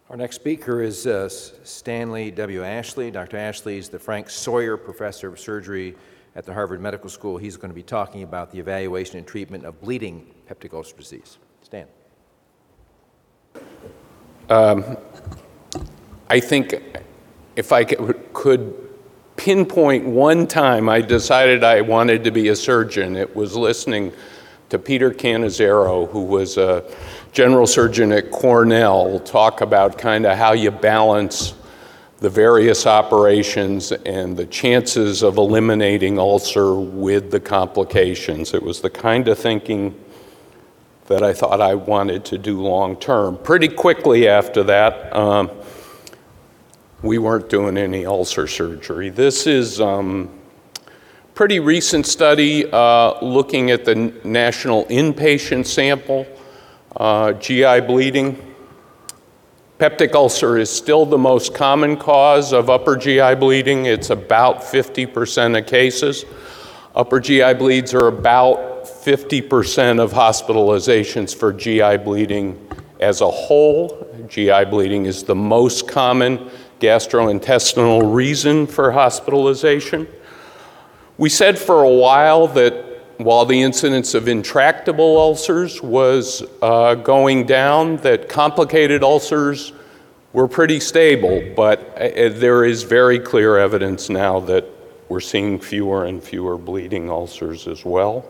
Our next speaker is Stanley W. Ashley. Dr. Ashley is the Frank Sawyer Professor of Surgery at the Harvard Medical School. He's going to be talking about the evaluation and treatment of bleeding peptic ulcer disease. Stan. I think if I could pinpoint one time I decided I wanted to be a surgeon, it was listening to Peter Cannizzaro, who was a general surgeon at Cornell, talk about kind of how you balance the various operations and the chances of eliminating ulcer with the complications. It was the kind of thinking that I thought I wanted to do long term. Pretty quickly after that, we weren't doing any ulcer surgery. This is pretty recent study looking at the national inpatient sample, GI bleeding. Peptic ulcer is still the most common cause of upper GI bleeding. It's about 50% of cases. Upper GI bleeds are about 50% of hospitalizations for GI bleeding as a whole. GI bleeding is the most common gastrointestinal reason for hospitalization. We said for a while that while the incidence of intractable ulcers was going down, that complicated ulcers were pretty stable, but there is very clear evidence now that we're seeing fewer and fewer bleeding ulcers as well.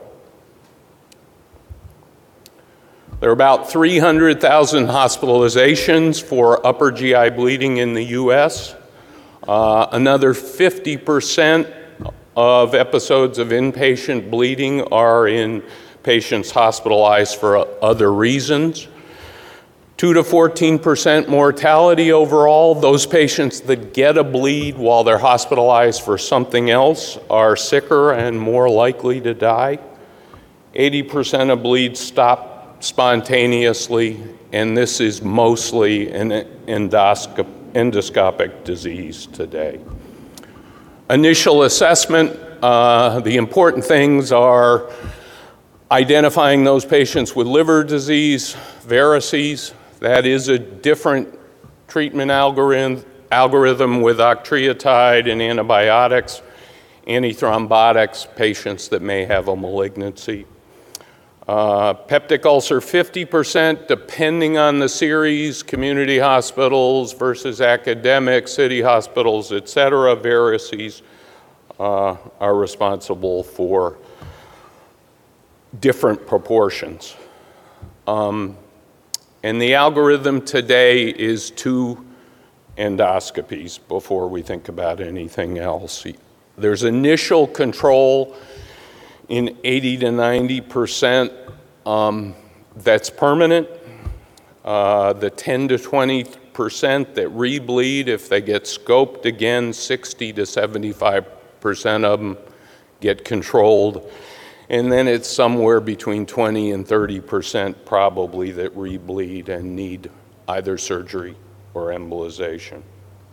There are about 300,000 hospitalizations for upper GI bleeding in the US. Another 50% of episodes of inpatient bleeding are in patients hospitalized for other reasons. 2 to 14% mortality overall. Those patients that get a bleed while they're hospitalized for something else are sicker and more likely to die. 80% of bleeds stop spontaneously, and this is mostly an endoscopic disease today. Initial assessment, the important things are identifying those patients with liver disease, varices. That is a different treatment algorithm with octreotide and antibiotics, antithrombotics, patients that may have a malignancy. Peptic ulcer, 50%, depending on the series, community hospitals versus academic, city hospitals, et cetera. Varices are responsible for different proportions. And the algorithm today is 2 endoscopies before we think about anything else. There's initial control in 80 to 90%. That's permanent. The 10 to 20% that rebleed, if they get scoped again, 60 to 75% of them get controlled. And then it's somewhere between 20 and 30% probably that rebleed and need either surgery or embolization.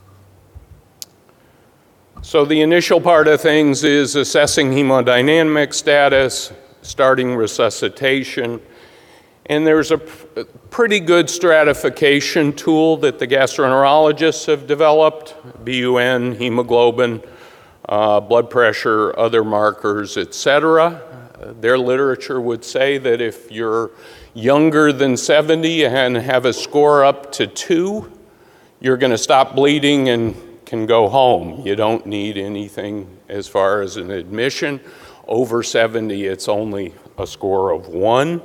So the initial part of things is assessing hemodynamic status, starting resuscitation, and there's a pretty good stratification tool that the gastroenterologists have developed, BUN, hemoglobin, blood pressure, other markers, et cetera. Their literature would say that if you're younger than 70 and have a score up to 2, you're going to stop bleeding and can go home. You don't need anything as far as an admission. Over 70, it's only a score of 1.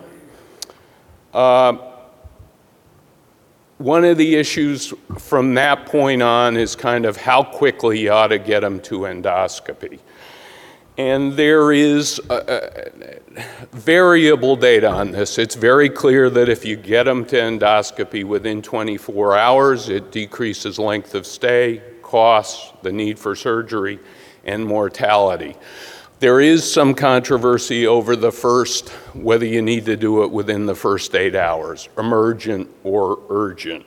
One of the issues from that point on is kind of how quickly you ought to get them to endoscopy. And there is variable data on this. It's very clear that if you get them to endoscopy within 24 hours, it decreases length of stay, costs, the need for surgery, and mortality. There is some controversy over whether you need to do it within the first 8 hours, emergent or urgent.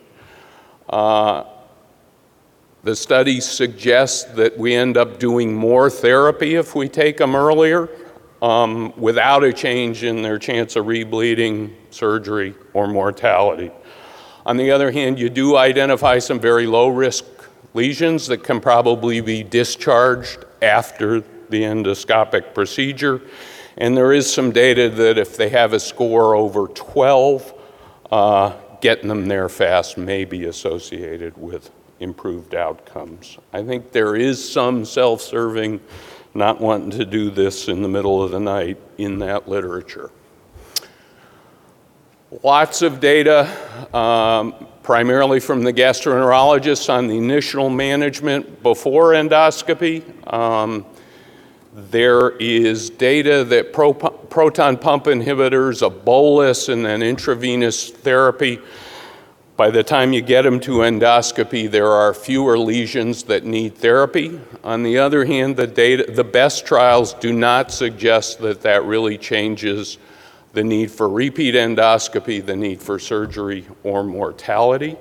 The studies suggest that we end up doing more therapy if we take them earlier, without a change in their chance of rebleeding, surgery, or mortality. On the other hand, you do identify some very low-risk lesions that can probably be discharged after the endoscopic procedure. And there is some data that if they have a score over 12, getting them there fast may be associated with improved outcomes. I think there is some self-serving, not wanting to do this in the middle of the night in that literature. Lots of data, primarily from the gastroenterologists on the initial management before endoscopy. There is data that proton pump inhibitors, a bolus, and then intravenous therapy. By the time you get them to endoscopy, there are fewer lesions that need therapy. On the other hand, the best trials do not suggest that that really changes the need for repeat endoscopy, the need for surgery, or mortality.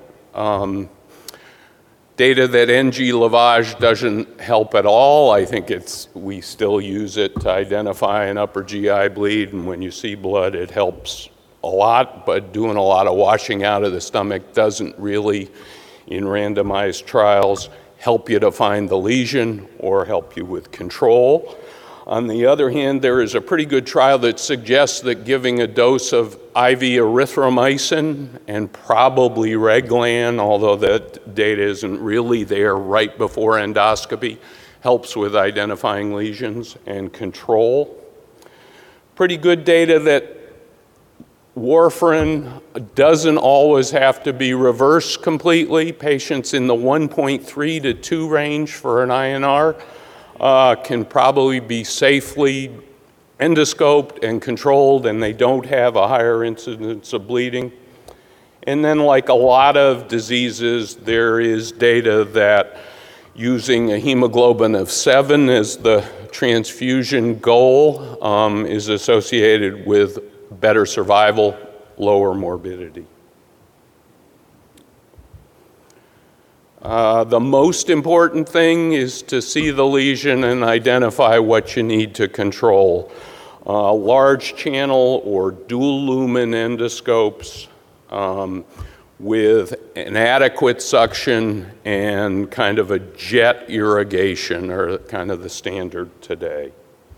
Data that NG lavage doesn't help at all. I think we still use it to identify an upper GI bleed, and when you see blood, it helps a lot, but doing a lot of washing out of the stomach doesn't really, in randomized trials, help you to find the lesion or help you with control. On the other hand, there is a pretty good trial that suggests that giving a dose of IV erythromycin and probably Reglan, although that data isn't really there right before endoscopy, helps with identifying lesions and control. Pretty good data that warfarin doesn't always have to be reversed completely. Patients in the 1.3 to 2 range for an INR can probably be safely endoscoped and controlled, and they don't have a higher incidence of bleeding. And then, like a lot of diseases, there is data that using a hemoglobin of 7 as the transfusion goal is associated with better survival, lower morbidity. The most important thing is to see the lesion and identify what you need to control. Large channel or dual lumen endoscopes with an adequate suction and kind of a jet irrigation are kind of the standard today.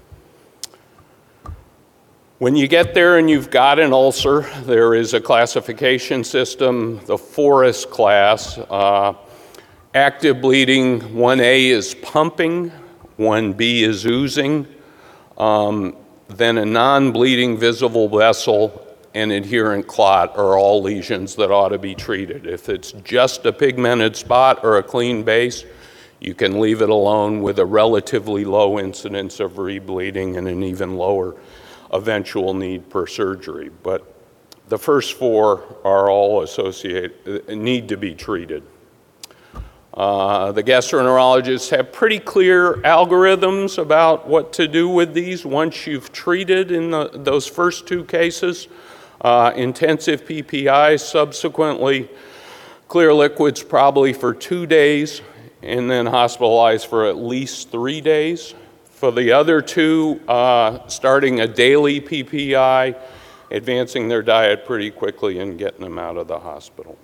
When you get there and you've got an ulcer, there is a classification system, the Forest class. Active bleeding, 1A is pumping, 1B is oozing, then a non-bleeding visible vessel and adherent clot are all lesions that ought to be treated. If it's just a pigmented spot or a clean base, you can leave it alone with a relatively low incidence of rebleeding and an even lower eventual need for surgery. But the first 4 are all need to be treated. The gastroenterologists have pretty clear algorithms about what to do with these once you've treated in those first 2 cases. Intensive PPI, subsequently clear liquids probably for 2 days, and then hospitalized for at least 3 days. For the other 2, starting a daily PPI, advancing their diet pretty quickly and getting them out of the hospital.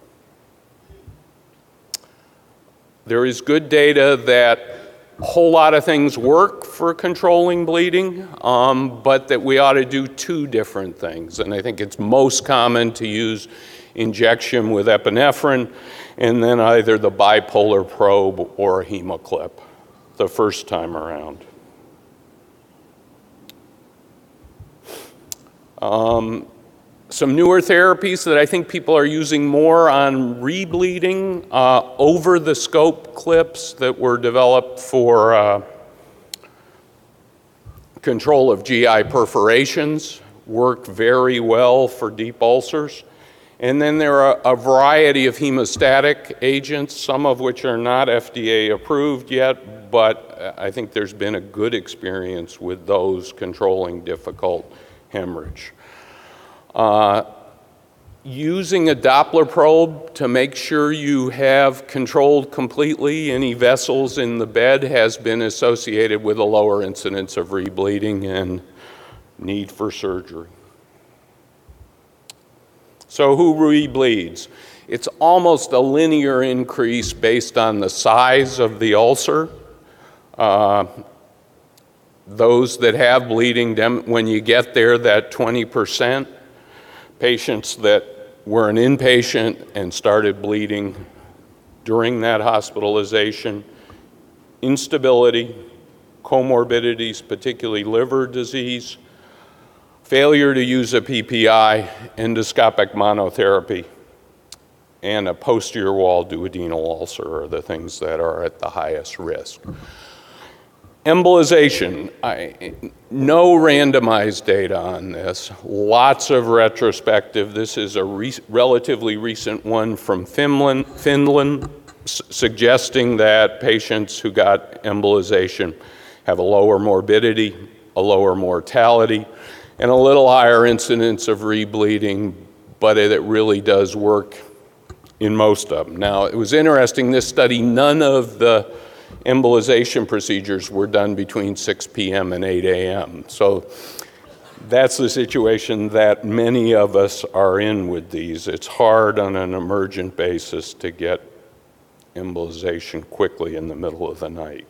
There is good data that a whole lot of things work for controlling bleeding, but that we ought to do 2 different things. And I think it's most common to use injection with epinephrine and then either the bipolar probe or a hemoclip the first time around. Some newer therapies that I think people are using more on rebleeding, over-the-scope clips that were developed for control of GI perforations, work very well for deep ulcers. And then there are a variety of hemostatic agents, some of which are not FDA approved yet, but I think there's been a good experience with those controlling difficult hemorrhage. Using a Doppler probe to make sure you have controlled completely any vessels in the bed has been associated with a lower incidence of rebleeding and need for surgery. So who rebleeds? It's almost a linear increase based on the size of the ulcer. Those that have bleeding, when you get there, that 20%, patients that were an inpatient and started bleeding during that hospitalization, instability, comorbidities, particularly liver disease, failure to use a PPI, endoscopic monotherapy, and a posterior wall duodenal ulcer are the things that are at the highest risk. Embolization, no randomized data on this, lots of retrospective. This is a relatively recent one from Finland, suggesting that patients who got embolization have a lower morbidity, a lower mortality, and a little higher incidence of rebleeding, but it really does work in most of them. Now, it was interesting, this study, none of the embolization procedures were done between 6 p.m. and 8 a.m. So that's the situation that many of us are in with these. It's hard on an emergent basis to get embolization quickly in the middle of the night.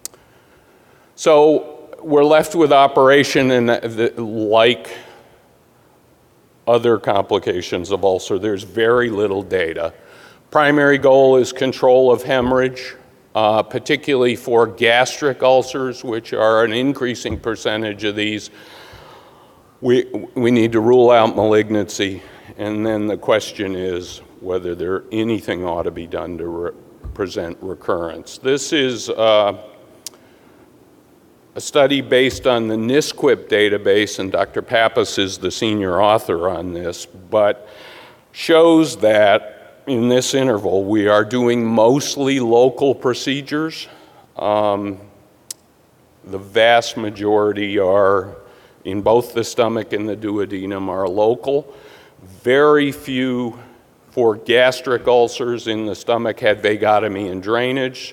So we're left with operation, and like other complications of ulcer, there's very little data. Primary goal is control of hemorrhage, particularly for gastric ulcers, which are an increasing percentage of these. We need to rule out malignancy, and then the question is whether anything ought to be done to present recurrence. This is a study based on the NSQIP database, and Dr. Pappas is the senior author on this, but shows that in this interval we are doing mostly local procedures. The vast majority are in both the stomach and the duodenum are local. Very few for gastric ulcers in the stomach had vagotomy and drainage,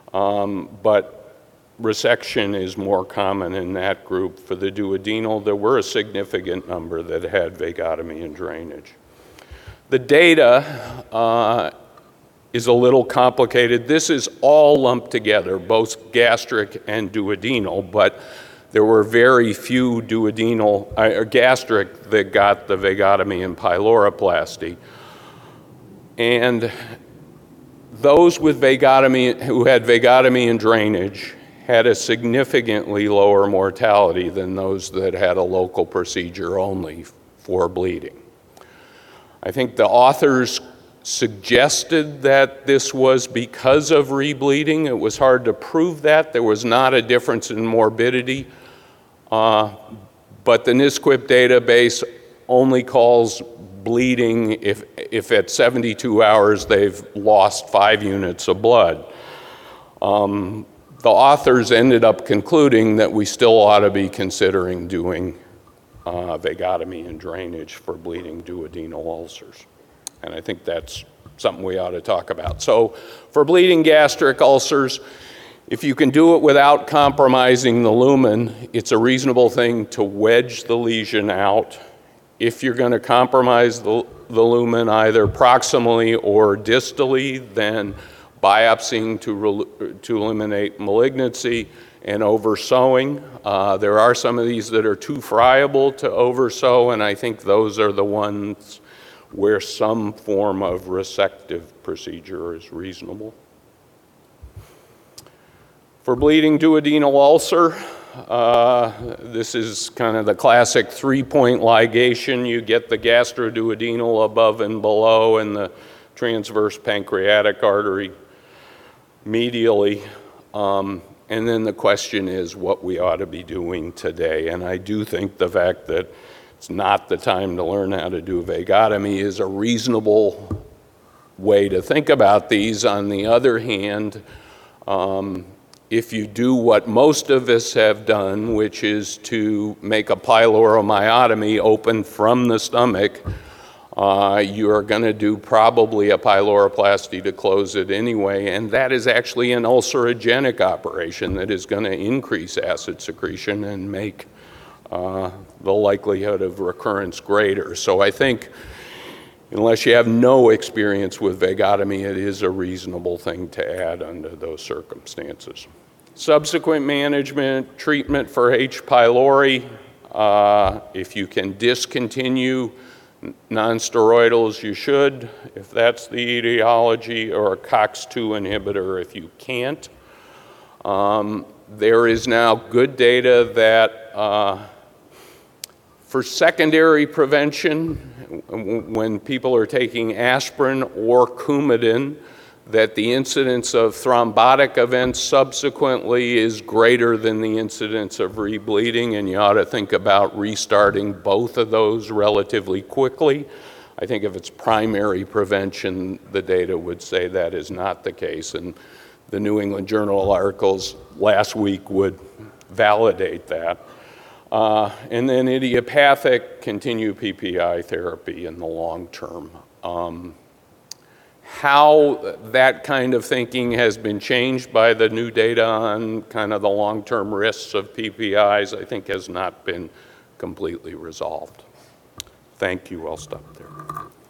but resection is more common in that group. For the duodenal, there were a significant number that had vagotomy and drainage. The data is a little complicated. This is all lumped together, both gastric and duodenal, but there were very few duodenal or gastric that got the vagotomy and pyloroplasty. And those with vagotomy, who had vagotomy and drainage, had a significantly lower mortality than those that had a local procedure only for bleeding. I think the authors suggested that this was because of rebleeding. It was hard to prove that. There was not a difference in morbidity, but the NSQIP database only calls bleeding if at 72 hours they've lost 5 units of blood. The authors ended up concluding that we still ought to be considering doing vagotomy and drainage for bleeding duodenal ulcers. And I think that's something we ought to talk about. So for bleeding gastric ulcers, if you can do it without compromising the lumen, it's a reasonable thing to wedge the lesion out. If you're going to compromise the lumen either proximally or distally, then biopsying to eliminate malignancy, and oversewing. There are some of these that are too friable to oversew, and I think those are the ones where some form of resective procedure is reasonable. For bleeding duodenal ulcer, this is kind of the classic 3-point ligation. You get the gastroduodenal above and below, and the transverse pancreatic artery medially. And then the question is what we ought to be doing today. And I do think the fact that it's not the time to learn how to do vagotomy is a reasonable way to think about these. On the other hand, if you do what most of us have done, which is to make a pyloromyotomy open from the stomach, you are going to do probably a pyloroplasty to close it anyway, and that is actually an ulcerogenic operation that is going to increase acid secretion and make the likelihood of recurrence greater. So I think unless you have no experience with vagotomy, it is a reasonable thing to add under those circumstances. Subsequent management, treatment for H. pylori, if you can discontinue nonsteroidals, you should, if that's the etiology, or a COX-2 inhibitor if you can't. There is now good data that for secondary prevention, when people are taking aspirin or Coumadin, that the incidence of thrombotic events subsequently is greater than the incidence of rebleeding, and you ought to think about restarting both of those relatively quickly. I think if it's primary prevention, the data would say that is not the case, and the New England Journal articles last week would validate that. And then idiopathic, continue PPI therapy in the long term. How that kind of thinking has been changed by the new data on kind of the long-term risks of PPIs, I think has not been completely resolved. Thank you. I'll stop there.